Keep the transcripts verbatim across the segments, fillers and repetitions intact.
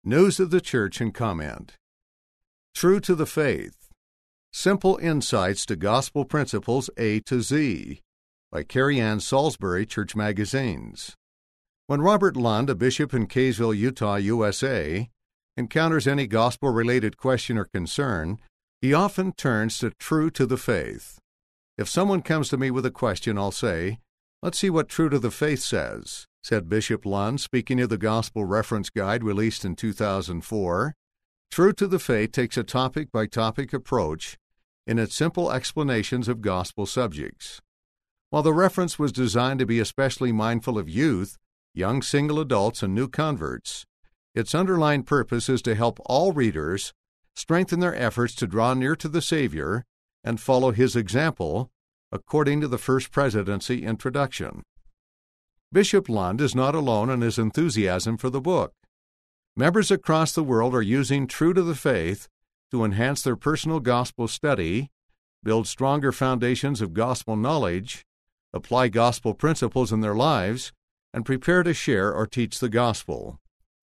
News of the Church and Comment. True to the Faith. Simple Insights to Gospel Principles A to Z by Carrie Ann Salisbury, Church Magazines. When Robert Lund, a bishop in Kaysville, Utah, U S A, encounters any gospel-related question or concern, he often turns to True to the Faith. If someone comes to me with a question, I'll say, "Let's see what True to the Faith says," said Bishop Lund, speaking of the Gospel Reference Guide released in two thousand four. True to the Faith takes a topic-by-topic approach in its simple explanations of gospel subjects. While the reference was designed to be especially mindful of youth, young single adults, and new converts, its underlying purpose is to help all readers strengthen their efforts to draw near to the Savior and follow His example, according to the First Presidency introduction. Bishop Lund is not alone in his enthusiasm for the book. Members across the world are using True to the Faith to enhance their personal gospel study, build stronger foundations of gospel knowledge, apply gospel principles in their lives, and prepare to share or teach the gospel.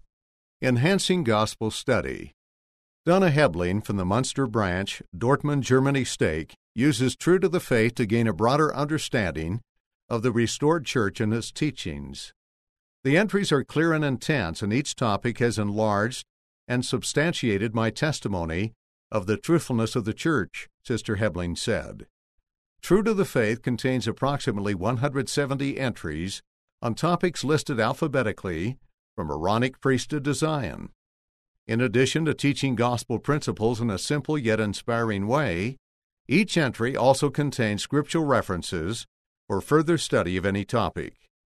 Enhancing Gospel Study. Donna Hebling from the Munster branch, Dortmund, Germany stake, uses True to the Faith to gain a broader understanding of the restored church and its teachings. The entries are clear and intense, and each topic has enlarged and substantiated my testimony of the truthfulness of the church, Sister Hebling said. True to the Faith contains approximately one hundred seventy entries on topics listed alphabetically from Aaronic priesthood to Zion. In addition to teaching gospel principles in a simple yet inspiring way, each entry also contains scriptural references for further study of any topic.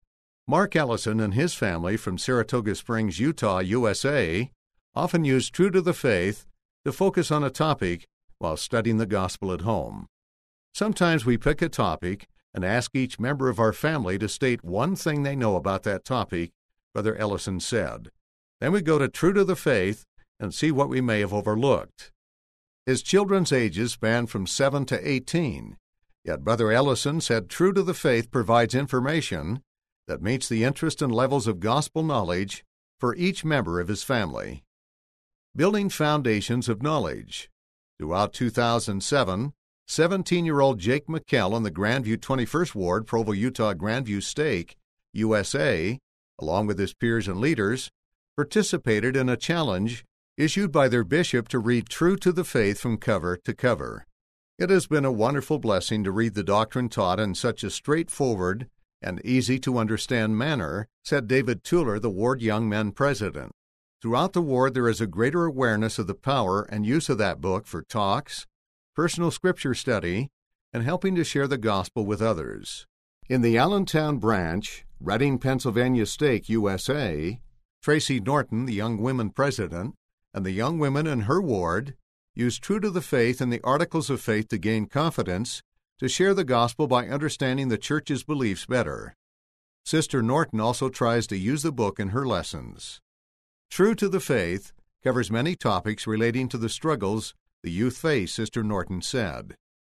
Mark Ellison and his family from Saratoga Springs, Utah, U S A, often use True to the Faith to focus on a topic while studying the gospel at home. Sometimes we pick a topic and ask each member of our family to state one thing they know about that topic, Brother Ellison said. Then we go to True to the Faith and see what we may have overlooked. His children's ages span from seven to eighteen, yet Brother Ellison said True to the Faith provides information that meets the interest and levels of gospel knowledge for each member of his family. Building Foundations of Knowledge. Throughout two thousand seven, seventeen-year-old Jake McKell in the Grandview twenty-first Ward, Provo, Utah Grandview Stake, U S A, along with his peers and leaders, participated in a challenge issued by their bishop to read True to the Faith from cover to cover. It has been a wonderful blessing to read the doctrine taught in such a straightforward and easy-to-understand manner, said David Tuller, the Ward Young Men president. Throughout the ward, there is a greater awareness of the power and use of that book for talks, personal scripture study, and helping to share the gospel with others. In the Allentown branch, Reading, Pennsylvania stake, U S A, Tracy Norton, the Young Women president, and the young women in her ward use True to the Faith and the Articles of Faith to gain confidence to share the gospel by understanding the church's beliefs better. Sister Norton also tries to use the book in her lessons. True to the Faith covers many topics relating to the struggles the youth face, Sister Norton said.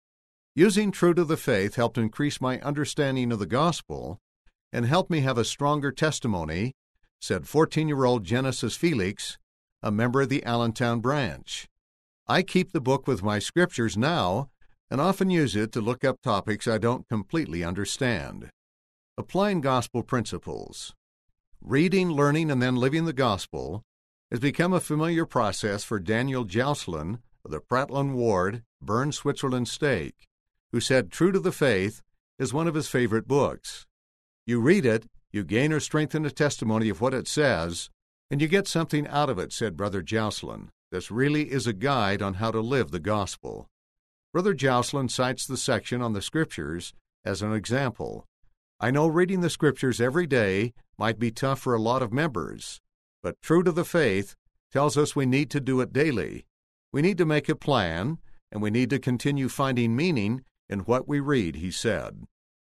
Using True to the Faith helped increase my understanding of the gospel and helped me have a stronger testimony, said fourteen-year-old Genesis Felix, a member of the Allentown branch. I keep the book with my scriptures now and often use it to look up topics I don't completely understand. Applying Gospel Principles. Reading, learning, and then living the gospel has become a familiar process for Daniel Jousselin of the Prattlin Ward, Bern, Switzerland stake, who said True to the Faith is one of his favorite books. You read it, you gain or strengthen a testimony of what it says, and you get something out of it, said Brother Jousselin. This really is a guide on how to live the gospel. Brother Jousselin cites the section on the Scriptures as an example. I know reading the Scriptures every day might be tough for a lot of members, but True to the Faith tells us we need to do it daily. We need to make a plan, and we need to continue finding meaning in what we read, he said.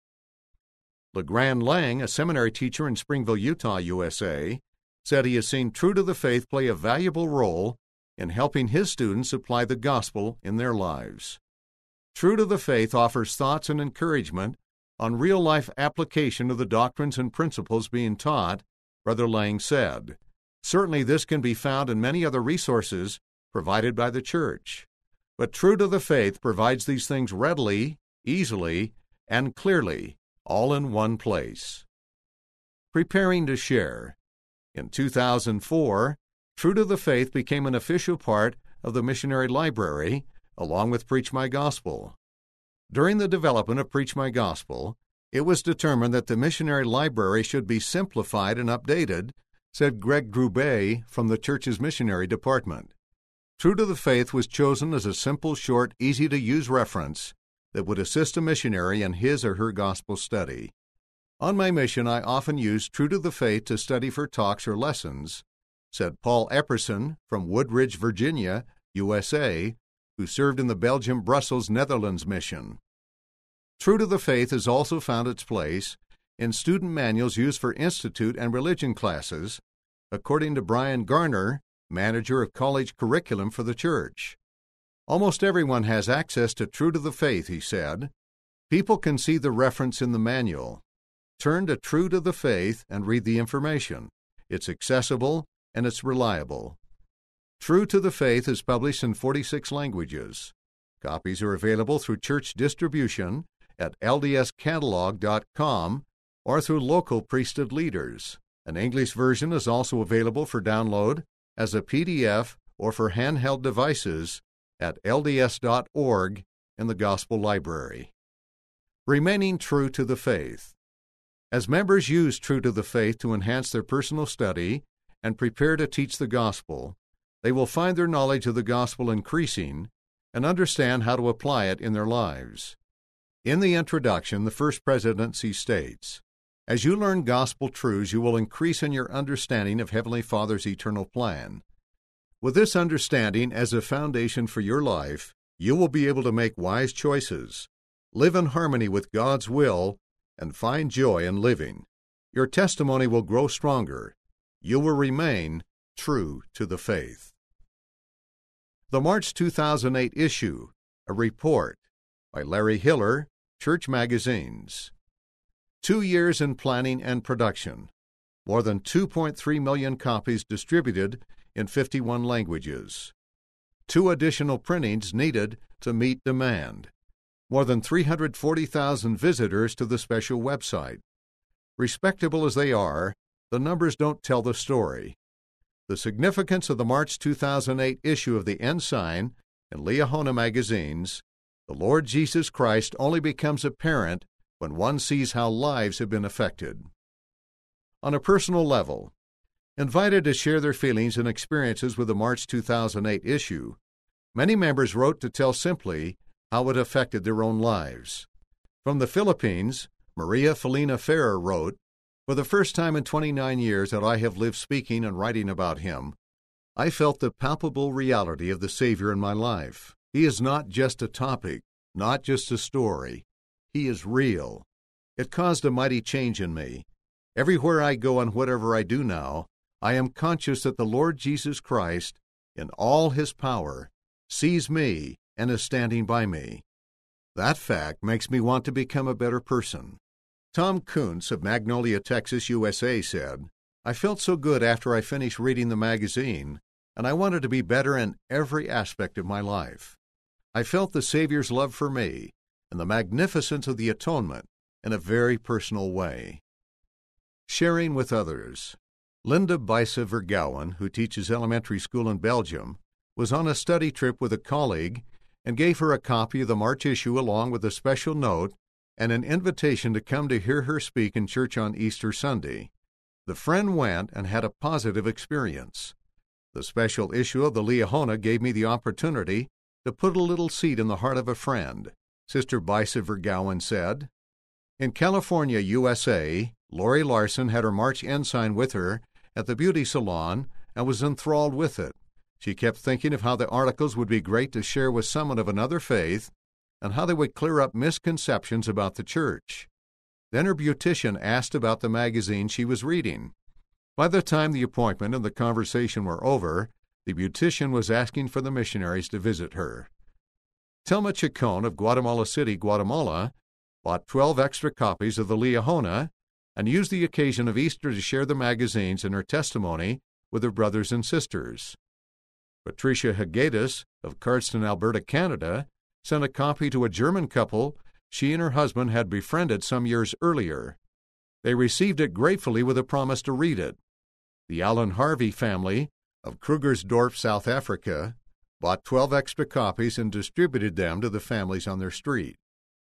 LeGrand Lang, a seminary teacher in Springville, Utah, U S A, said he has seen True to the Faith play a valuable role in helping his students apply the gospel in their lives. True to the Faith offers thoughts and encouragement on real-life application of the doctrines and principles being taught, Brother Lang said. Certainly this can be found in many other resources provided by the church. But True to the Faith provides these things readily, easily, and clearly, all in one place. Preparing to share. In two thousand four, True to the Faith became an official part of the Missionary Library, along with Preach My Gospel. During the development of Preach My Gospel, it was determined that the Missionary Library should be simplified and updated, said Greg Grube from the church's missionary department. True to the Faith was chosen as a simple, short, easy-to-use reference that would assist a missionary in his or her gospel study. On my mission, I often use True to the Faith to study for talks or lessons, said Paul Epperson from Woodridge, Virginia, U S A, who served in the Belgium-Brussels, Netherlands mission. True to the Faith has also found its place in student manuals used for institute and religion classes, according to Brian Garner, manager of college curriculum for the church. Almost everyone has access to True to the Faith, he said. People can see the reference in the manual. Turn to True to the Faith and read the information. It's accessible and it's reliable. True to the Faith is published in forty-six languages. Copies are available through church distribution at L D S catalog dot com or through local priesthood leaders. An English version is also available for download as a P D F or for handheld devices at L D S dot org in the Gospel Library. Remaining True to the Faith. As members use True to the Faith to enhance their personal study and prepare to teach the gospel, they will find their knowledge of the gospel increasing and understand how to apply it in their lives. In the introduction, the First Presidency states, "As you learn gospel truths, you will increase in your understanding of Heavenly Father's eternal plan. With this understanding as a foundation for your life, you will be able to make wise choices, live in harmony with God's will, and find joy in living. Your testimony will grow stronger. You will remain true to the faith." The March two thousand eight issue, a report, by Larry Hiller, Church Magazines. Two years in planning and production. More than two point three million copies distributed in fifty-one languages. Two additional printings needed to meet demand. More than three hundred forty thousand visitors to the special website. Respectable as they are, the numbers don't tell the story. The significance of the March two thousand eight issue of the Ensign and Liahona magazines, The Lord Jesus Christ, only becomes apparent when one sees how lives have been affected. On a personal level, invited to share their feelings and experiences with the March two thousand eight issue, many members wrote to tell simply how it affected their own lives. From the Philippines, Maria Felina Ferrer wrote, "For the first time in twenty-nine years that I have lived speaking and writing about him, I felt the palpable reality of the Savior in my life. He is not just a topic, not just a story. He is real. It caused a mighty change in me. Everywhere I go and whatever I do now, I am conscious that the Lord Jesus Christ, in all his power, sees me and is standing by me. That fact makes me want to become a better person." Tom Kuntz of Magnolia, Texas, U S A said, "I felt so good after I finished reading the magazine, and I wanted to be better in every aspect of my life. I felt the Savior's love for me and the magnificence of the atonement in a very personal way." Sharing with others. Linda Bisa Vergouwen, who teaches elementary school in Belgium, was on a study trip with a colleague and gave her a copy of the March issue along with a special note and an invitation to come to hear her speak in church on Easter Sunday. The friend went and had a positive experience. The special issue of the Liahona gave me the opportunity to put a little seed in the heart of a friend, Sister Bisa Vergouwen said. In California, U S A, Lori Larson had her March Ensign with her at the beauty salon and was enthralled with it. She kept thinking of how the articles would be great to share with someone of another faith and how they would clear up misconceptions about the church. Then her beautician asked about the magazine she was reading. By the time the appointment and the conversation were over, the beautician was asking for the missionaries to visit her. Telma Chacon of Guatemala City, Guatemala, bought twelve extra copies of the Liahona and used the occasion of Easter to share the magazines and her testimony with her brothers and sisters. Patricia Hagedis of Cardston, Alberta, Canada, sent a copy to a German couple she and her husband had befriended some years earlier. They received it gratefully with a promise to read it. The Alan Harvey family of Krugersdorp, South Africa, bought twelve extra copies and distributed them to the families on their street.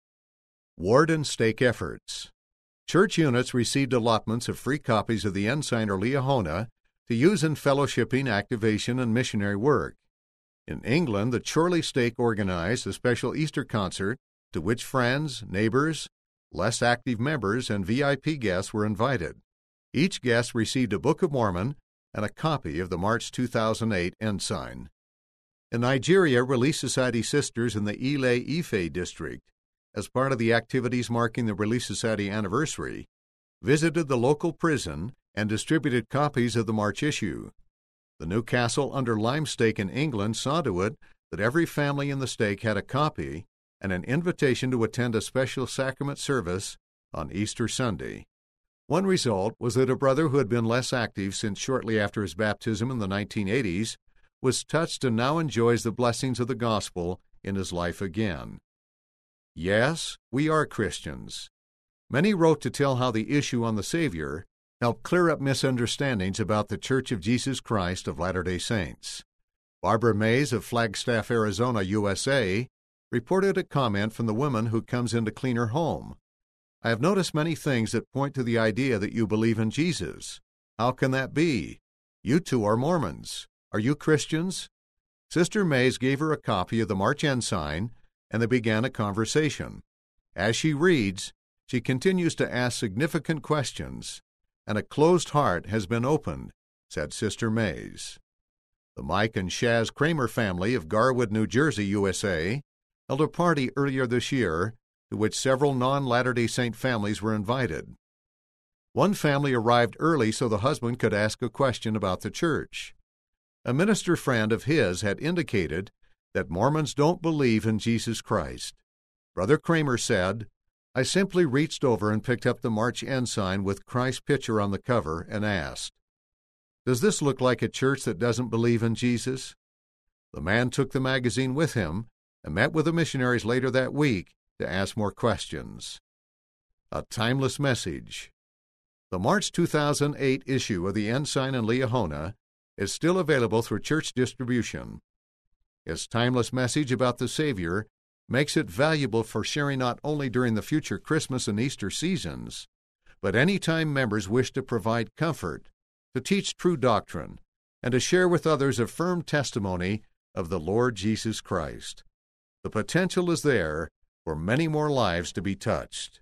Ward and Stake efforts. Church units received allotments of free copies of the Ensign or Liahona to use in fellowshipping, activation, and missionary work. In England, the Chorley Stake organized a special Easter concert to which friends, neighbors, less active members, and V I P guests were invited. Each guest received a Book of Mormon and a copy of the March two thousand eight Ensign. In Nigeria, Relief Society sisters in the Ile-Ife district, as part of the activities marking the Relief Society anniversary, visited the local prison and distributed copies of the March issue. The Newcastle under Lyme Stake in England saw to it that every family in the stake had a copy and an invitation to attend a special sacrament service on Easter Sunday. One result was that a brother who had been less active since shortly after his baptism in the nineteen eighties was touched and now enjoys the blessings of the gospel in his life again. Yes, we are Christians. Many wrote to tell how the issue on the Savior helped clear up misunderstandings about the Church of Jesus Christ of Latter-day Saints. Barbara Mays of Flagstaff, Arizona, U S A, reported a comment from the woman who comes in to clean her home. I have noticed many things that point to the idea that you believe in Jesus. How can that be? You two are Mormons. Are you Christians? Sister Mays gave her a copy of the March Ensign, and they began a conversation. As she reads, she continues to ask significant questions, and a closed heart has been opened, said Sister Mays. The Mike and Shaz Kramer family of Garwood, New Jersey, U S A, held a party earlier this year to which several non-Latter-day Saint families were invited. One family arrived early so the husband could ask a question about the church. A minister friend of his had indicated that Mormons don't believe in Jesus Christ. Brother Kramer said, I simply reached over and picked up the March Ensign with Christ's picture on the cover and asked, Does this look like a church that doesn't believe in Jesus? The man took the magazine with him and met with the missionaries later that week to ask more questions. A timeless message. The March two thousand eight issue of the Ensign and Liahona is still available through church distribution. Its timeless message about the Savior makes it valuable for sharing not only during the future Christmas and Easter seasons, but any time members wish to provide comfort, to teach true doctrine, and to share with others a firm testimony of the Lord Jesus Christ. The potential is there for many more lives to be touched.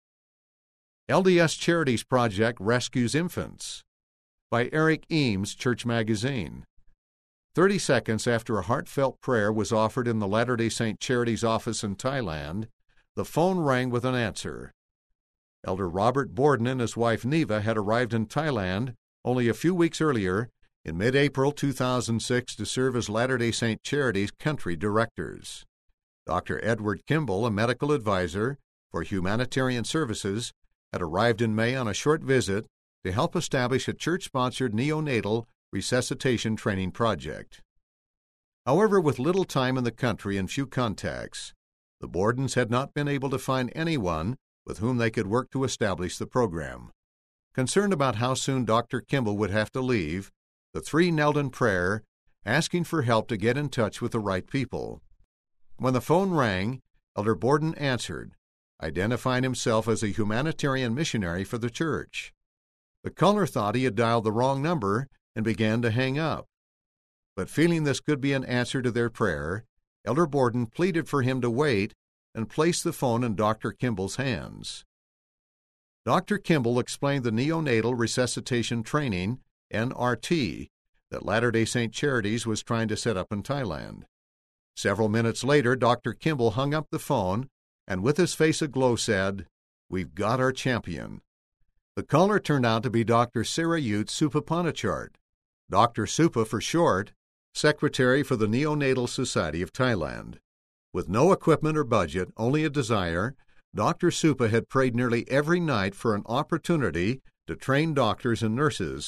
L D S Charities Project Rescues Infants by Eric Eames, Church Magazine. Thirty seconds after a heartfelt prayer was offered in the Latter-day Saint Charities office in Thailand, the phone rang with an answer. Elder Robert Borden and his wife Neva had arrived in Thailand only a few weeks earlier, in mid-April two thousand six, to serve as Latter-day Saint Charities country directors. Doctor Edward Kimball, a medical advisor for humanitarian services, had arrived in May on a short visit to help establish a church-sponsored neonatal resuscitation training project. However, with little time in the country and few contacts, the Bordens had not been able to find anyone with whom they could work to establish the program. Concerned about how soon Doctor Kimball would have to leave, the three knelt in prayer, asking for help to get in touch with the right people. When the phone rang, Elder Borden answered, identifying himself as a humanitarian missionary for the church. The caller thought he had dialed the wrong number and began to hang up. But feeling this could be an answer to their prayer, Elder Borden pleaded for him to wait and placed the phone in Doctor Kimball's hands. Doctor Kimball explained the neonatal resuscitation training, N R T, that Latter-day Saint Charities was trying to set up in Thailand. Several minutes later, Doctor Kimball hung up the phone and with his face aglow said, We've got our champion. The caller turned out to be Doctor Sarayut Supapanachart, Doctor Supa for short, Secretary for the Neonatal Society of Thailand. With no equipment or budget, only a desire, Doctor Supa had prayed nearly every night for an opportunity to train doctors and nurses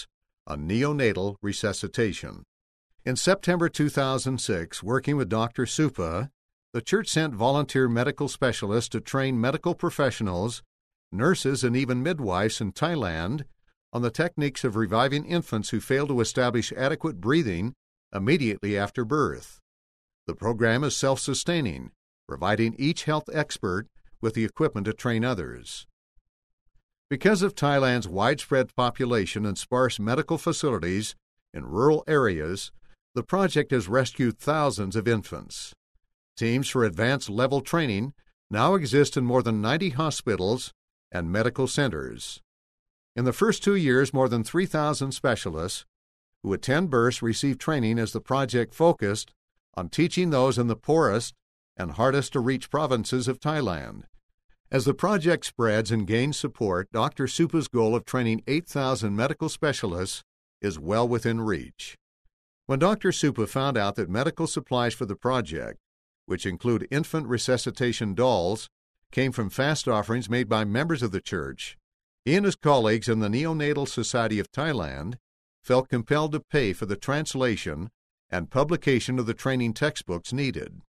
on neonatal resuscitation. In September two thousand six, working with Doctor Supa, the church sent volunteer medical specialists to train medical professionals, nurses, and even midwives in Thailand on the techniques of reviving infants who fail to establish adequate breathing immediately after birth. The program is self-sustaining, providing each health expert with the equipment to train others. Because of Thailand's widespread population and sparse medical facilities in rural areas, the project has rescued thousands of infants. Teams for advanced level training now exist in more than ninety hospitals and medical centers. In the first two years, more than three thousand specialists who attend births receive training as the project focused on teaching those in the poorest and hardest-to-reach provinces of Thailand. As the project spreads and gains support, Doctor Supa's goal of training eight thousand medical specialists is well within reach. When Doctor Supa found out that medical supplies for the project, which include infant resuscitation dolls, came from fast offerings made by members of the church, he and his colleagues in the Neonatal Society of Thailand felt compelled to pay for the translation and publication of the training textbooks needed.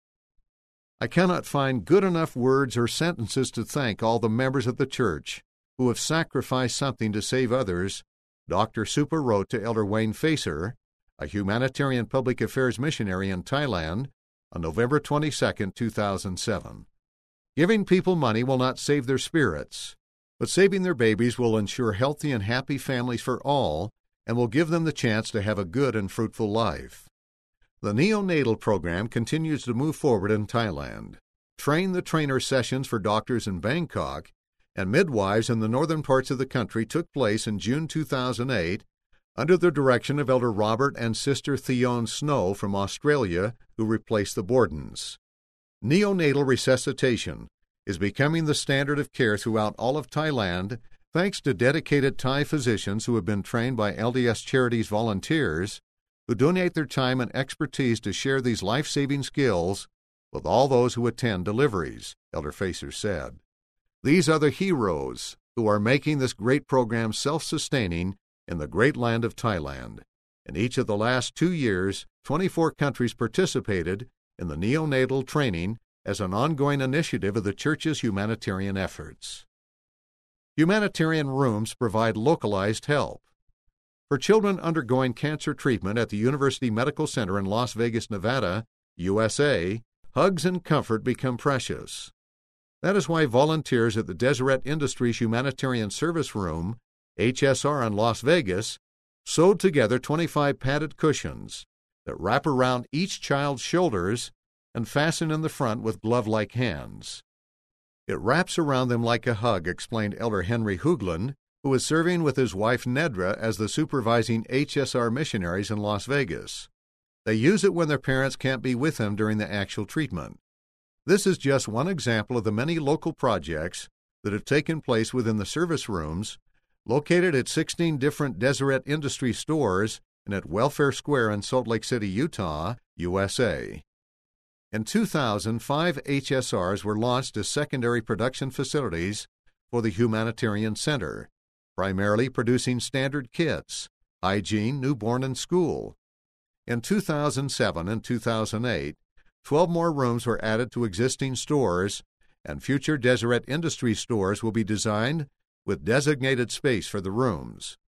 I cannot find good enough words or sentences to thank all the members of the church who have sacrificed something to save others, Doctor Supa wrote to Elder Wayne Facer, a humanitarian public affairs missionary in Thailand, on November twenty-second, two thousand seven. Giving people money will not save their spirits, but saving their babies will ensure healthy and happy families for all and will give them the chance to have a good and fruitful life. The neonatal program continues to move forward in Thailand. Train the Trainer sessions for doctors in Bangkok and midwives in the northern parts of the country took place in June two thousand eight under the direction of Elder Robert and Sister Theone Snow from Australia, who replaced the Bordens. Neonatal resuscitation is becoming the standard of care throughout all of Thailand thanks to dedicated Thai physicians who have been trained by L D S Charities volunteers who donate their time and expertise to share these life-saving skills with all those who attend deliveries, Elder Facer said. These are the heroes who are making this great program self-sustaining in the great land of Thailand. In each of the last two years, twenty-four countries participated in the neonatal training as an ongoing initiative of the Church's humanitarian efforts. Humanitarian rooms provide localized help. For children undergoing cancer treatment at the University Medical Center in Las Vegas, Nevada, U S A, hugs and comfort become precious. That is why volunteers at the Deseret Industries Humanitarian Service Room, H S R in Las Vegas, sewed together twenty-five padded cushions that wrap around each child's shoulders and fasten in the front with glove-like hands. It wraps around them like a hug, explained Elder Henry Hoogland, who is serving with his wife Nedra as the supervising H S R missionaries in Las Vegas. They use it when their parents can't be with them during the actual treatment. This is just one example of the many local projects that have taken place within the service rooms, located at sixteen different Deseret Industry stores and at Welfare Square in Salt Lake City, Utah, U S A. In two thousand, five H S Rs were launched as secondary production facilities for the Humanitarian Center, primarily producing standard kits, hygiene, newborn, and school. In two thousand seven and two thousand eight, twelve more rooms were added to existing stores, and future Deseret Industry stores will be designed with designated space for the rooms.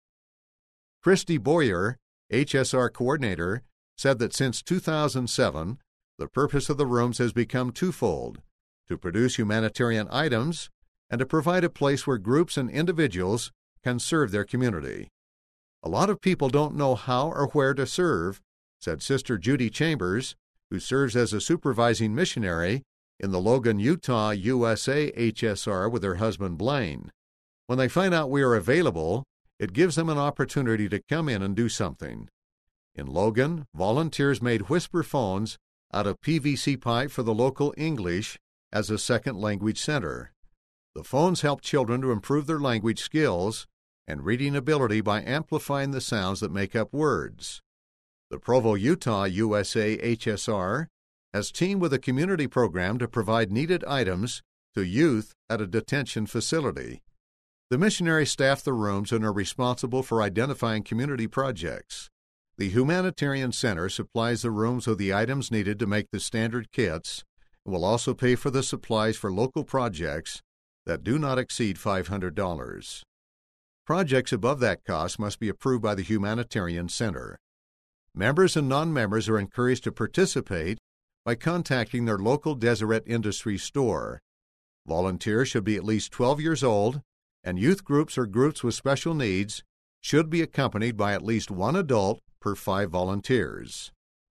Christy Boyer, H S R coordinator, said that since two thousand seven, the purpose of the rooms has become twofold: to produce humanitarian items and to provide a place where groups and individuals can serve their community. A lot of people don't know how or where to serve, said Sister Judy Chambers, who serves as a supervising missionary in the Logan, Utah, U S A H S R with her husband Blaine. When they find out we are available, it gives them an opportunity to come in and do something. In Logan, volunteers made whisper phones out of P V C pipe for the local English as a second language center. The phones help children to improve their language skills and reading ability by amplifying the sounds that make up words. The Provo, Utah U S A H S R has teamed with a community program to provide needed items to youth at a detention facility. The missionaries staff the rooms and are responsible for identifying community projects. The Humanitarian Center supplies the rooms with the items needed to make the standard kits and will also pay for the supplies for local projects that do not exceed five hundred dollars. Projects above that cost must be approved by the Humanitarian Center. Members and non-members are encouraged to participate by contacting their local Deseret Industries store. Volunteers should be at least twelve years old, and youth groups or groups with special needs should be accompanied by at least one adult per five volunteers.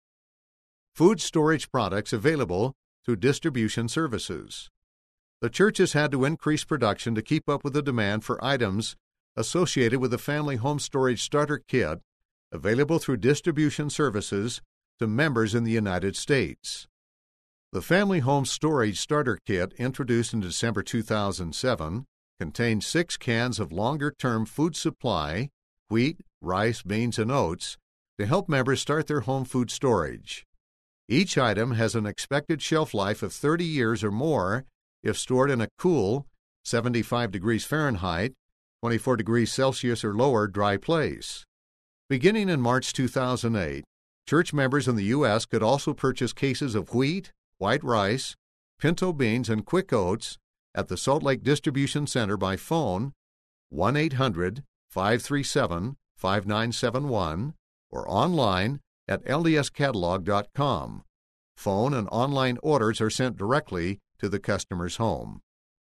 Food storage products available through distribution services. The church has had to increase production to keep up with the demand for items associated with the Family Home Storage Starter Kit available through distribution services to members in the United States. The Family Home Storage Starter Kit, introduced in December two thousand seven, contains six cans of longer-term food supply, wheat, rice, beans, and oats, to help members start their home food storage. Each item has an expected shelf life of thirty years or more if stored in a cool, seventy-five degrees Fahrenheit, twenty-four degrees Celsius or lower dry place. Beginning in March two thousand eight, church members in the U S could also purchase cases of wheat, white rice, pinto beans, and quick oats at the Salt Lake Distribution Center by phone one eight hundred, five three seven, five nine seven one or online at L D S catalog dot com. Phone and online orders are sent directly to the customer's home.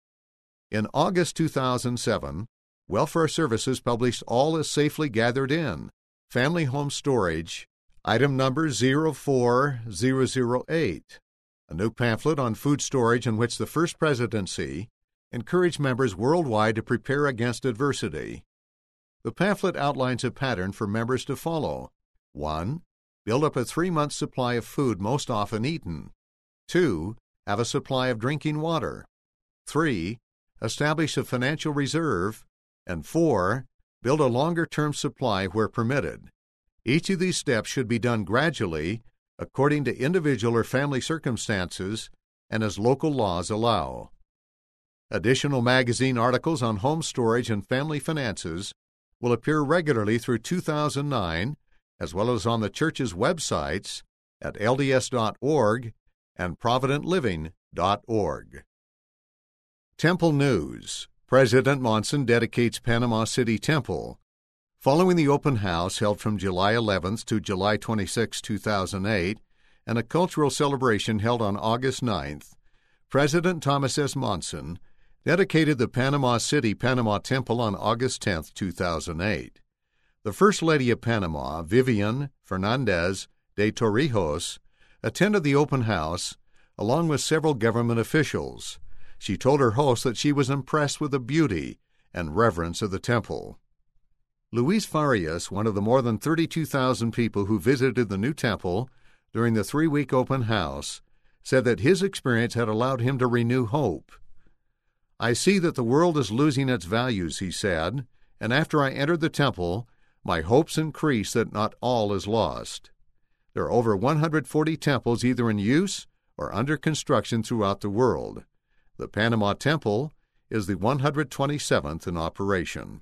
In August two thousand seven, Welfare Services published All Is Safely Gathered In, Family Home Storage, item number zero four zero zero eight, a new pamphlet on food storage in which the First Presidency encouraged members worldwide to prepare against adversity. The pamphlet outlines a pattern for members to follow. one. Build up a three-month supply of food most often eaten. two. Have a supply of drinking water. three. Establish a financial reserve. And four. Build a longer-term supply where permitted. Each of these steps should be done gradually, according to individual or family circumstances, and as local laws allow. Additional magazine articles on home storage and family finances will appear regularly through two thousand nine, as well as on the church's websites at L D S dot org and provident living dot org. Temple News. President Monson dedicates Panama City Temple. Following the open house held from July eleventh to July twenty-sixth, two thousand eight, and a cultural celebration held on August ninth, President Thomas S. Monson dedicated the Panama City Panama Temple on August tenth, two thousand eight. The First Lady of Panama, Vivian Fernandez de Torrijos, attended the open house along with several government officials. She told her host that she was impressed with the beauty and reverence of the temple. Luis Farias, one of the more than thirty-two thousand people who visited the new temple during the three-week open house, said that his experience had allowed him to renew hope. "I see that the world is losing its values," he said, "and after I entered the temple, my hopes increased that not all is lost." There are over one hundred forty temples either in use or under construction throughout the world. The Panama Temple is the one hundred twenty-seventh in operation.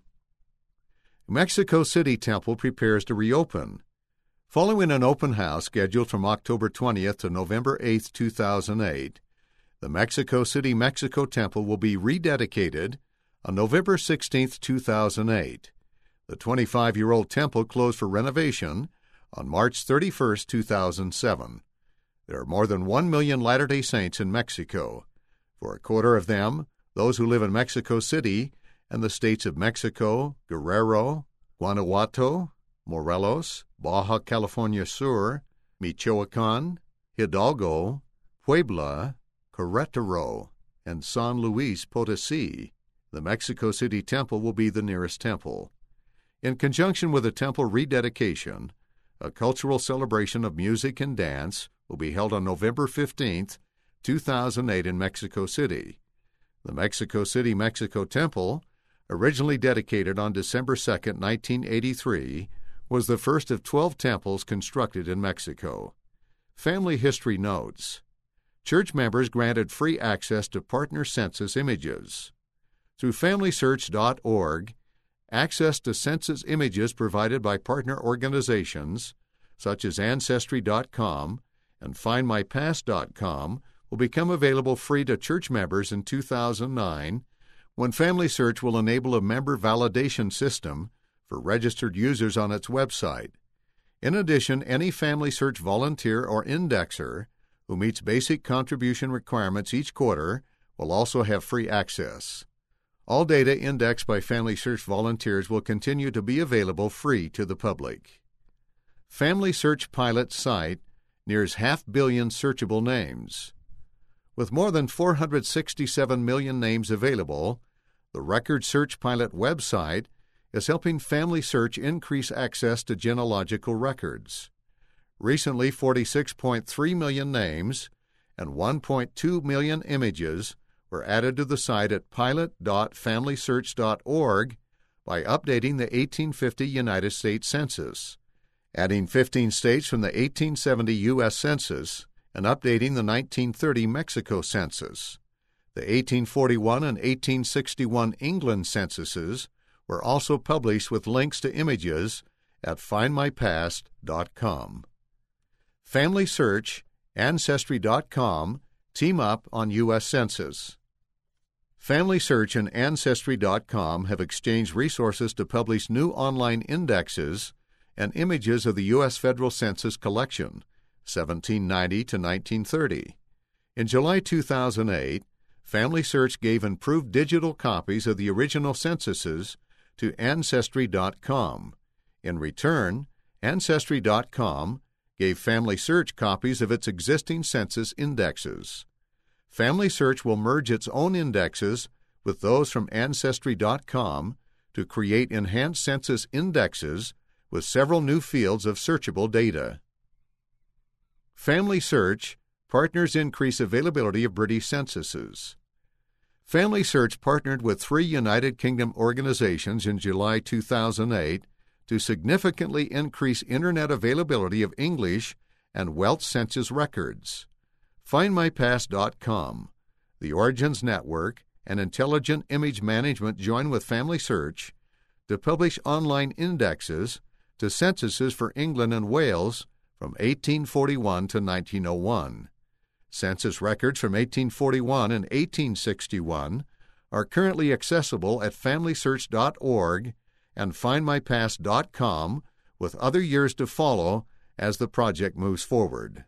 Mexico City Temple prepares to reopen. Following an open house scheduled from October twentieth to November eighth, two thousand eight, the Mexico City, Mexico Temple will be rededicated on November sixteenth, two thousand eight. The twenty-five-year-old temple closed for renovation on March thirty-first, two thousand seven. There are more than one million Latter-day Saints in Mexico. For a quarter of them, those who live in Mexico City and the states of Mexico, Guerrero, Guanajuato, Morelos, Baja California Sur, Michoacán, Hidalgo, Puebla, Querétaro, and San Luis Potosí. The Mexico City Temple will be the nearest temple. In conjunction with the temple rededication, a cultural celebration of music and dance will be held on November fifteenth, two thousand eight in Mexico City. The Mexico City, Mexico Temple, originally dedicated on December second, nineteen eighty-three, was the first of twelve temples constructed in Mexico. Family history notes: church members granted free access to partner census images. Through family search dot org, access to census images provided by partner organizations, such as Ancestry dot com and Find My Past dot com, will become available free to church members in two thousand nine, when Family Search will enable a member validation system for registered users on its website. In addition, any Family Search volunteer or indexer who meets basic contribution requirements each quarter will also have free access. All data indexed by Family Search volunteers will continue to be available free to the public. Family Search pilot site nears half billion searchable names. With more than four hundred sixty-seven million names available, the Record Search Pilot website is helping Family Search increase access to genealogical records. Recently, forty-six point three million names and one point two million images were added to the site at pilot dot family search dot org by updating the eighteen fifty United States Census, adding fifteen states from the eighteen seventy U S Census, and updating the nineteen thirty Mexico Census. The eighteen forty-one and eighteen sixty-one England censuses were also published with links to images at find my past dot com. Family Search, Ancestry dot com team up on U S Census. Family Search and Ancestry dot com have exchanged resources to publish new online indexes and images of the U S Federal Census collection, seventeen ninety to nineteen thirty. In July two thousand eight, Family Search gave improved digital copies of the original censuses to Ancestry dot com. In return, Ancestry dot com gave Family Search copies of its existing census indexes. Family Search will merge its own indexes with those from Ancestry dot com to create enhanced census indexes with several new fields of searchable data. Family Search partners increase availability of British censuses. Family Search partnered with three United Kingdom organizations in July two thousand eight to significantly increase Internet availability of English and Welsh census records. Find My Past dot com, the Origins Network, and Intelligent Image Management join with Family Search to publish online indexes to censuses for England and Wales from eighteen forty-one to nineteen oh one. Census records from eighteen forty-one and eighteen sixty-one are currently accessible at family search dot org and find my past dot com, with other years to follow as the project moves forward.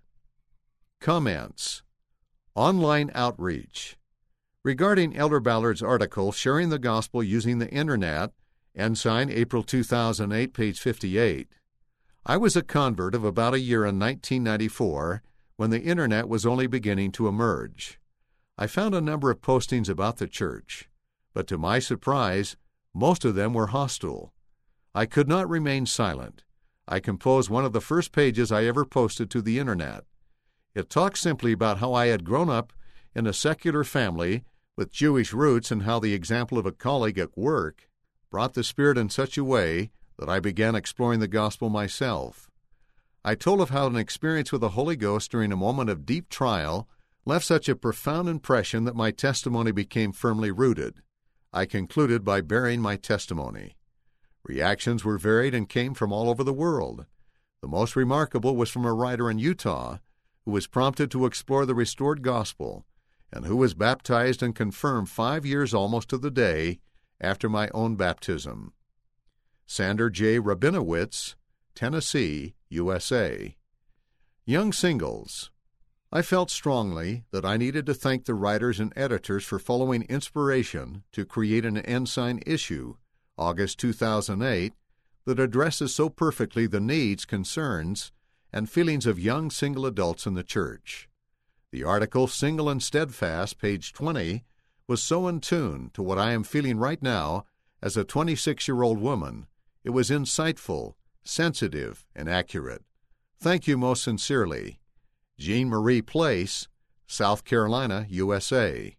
Comments. Online outreach. Regarding Elder Ballard's article, Sharing the Gospel Using the Internet, Ensign, April two thousand eight, page fifty-eight. I was a convert of about a year in nineteen ninety-four when the Internet was only beginning to emerge. I found a number of postings about the church, but to my surprise, most of them were hostile. I could not remain silent. I composed one of the first pages I ever posted to the Internet. It talked simply about how I had grown up in a secular family with Jewish roots and how the example of a colleague at work brought the Spirit in such a way that I began exploring the gospel myself. I told of how an experience with the Holy Ghost during a moment of deep trial left such a profound impression that my testimony became firmly rooted. I concluded by bearing my testimony. Reactions were varied and came from all over the world. The most remarkable was from a writer in Utah who was prompted to explore the restored gospel and who was baptized and confirmed five years almost to the day after my own baptism. Sander J. Rabinowitz, Tennessee, U S A. Young singles. I felt strongly that I needed to thank the writers and editors for following inspiration to create an Ensign issue, August two thousand eight, that addresses so perfectly the needs, concerns, and feelings of young single adults in the church. The article, Single and Steadfast, page twenty, was so in tune to what I am feeling right now as a twenty-six-year-old woman. It was insightful, sensitive, and accurate. Thank you most sincerely. Jean Marie Place, South Carolina, U S A.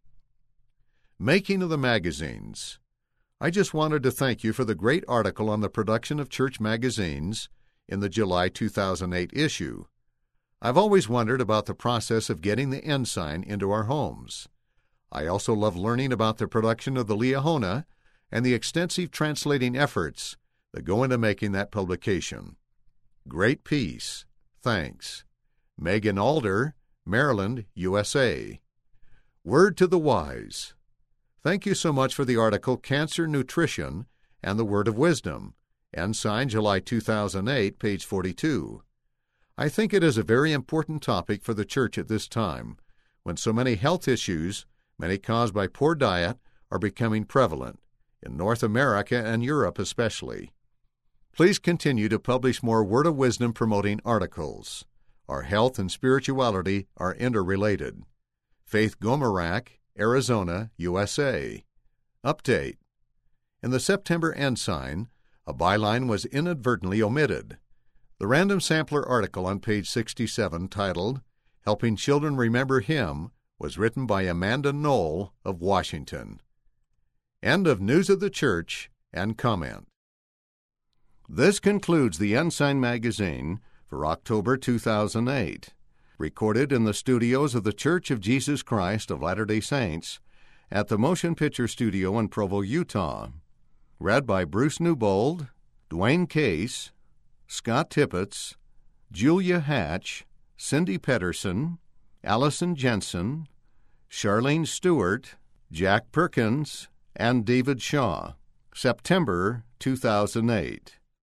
Making of the magazines. I just wanted to thank you for the great article on the production of church magazines in the July two thousand eight issue. I've always wondered about the process of getting the Ensign into our homes. I also love learning about the production of the Liahona and the extensive translating efforts that go into making that publication. Great peace. Thanks. Megan Alder, Maryland, U S A. Word to the Wise. Thank you so much for the article Cancer Nutrition and the Word of Wisdom, Ensign, July two thousand eight, page forty-two. I think it is a very important topic for the Church at this time, when so many health issues, many caused by poor diet, are becoming prevalent, in North America and Europe especially. Please continue to publish more Word of Wisdom promoting articles. Our health and spirituality are interrelated. Faith Gomerak, Arizona, U S A. Update. In the September Ensign, a byline was inadvertently omitted. The random sampler article on page sixty-seven titled, Helping Children Remember Him, was written by Amanda Knoll of Washington. End of News of the Church and comment. This concludes the Ensign magazine for October two thousand eight. Recorded in the studios of the Church of Jesus Christ of Latter-day Saints at the Motion Picture Studio in Provo, Utah. Read by Bruce Newbold, Dwayne Case, Scott Tippett, Julia Hatch, Cindy Pedersen, Allison Jensen, Charlene Stewart, Jack Perkins, and David Shaw. September two thousand eight.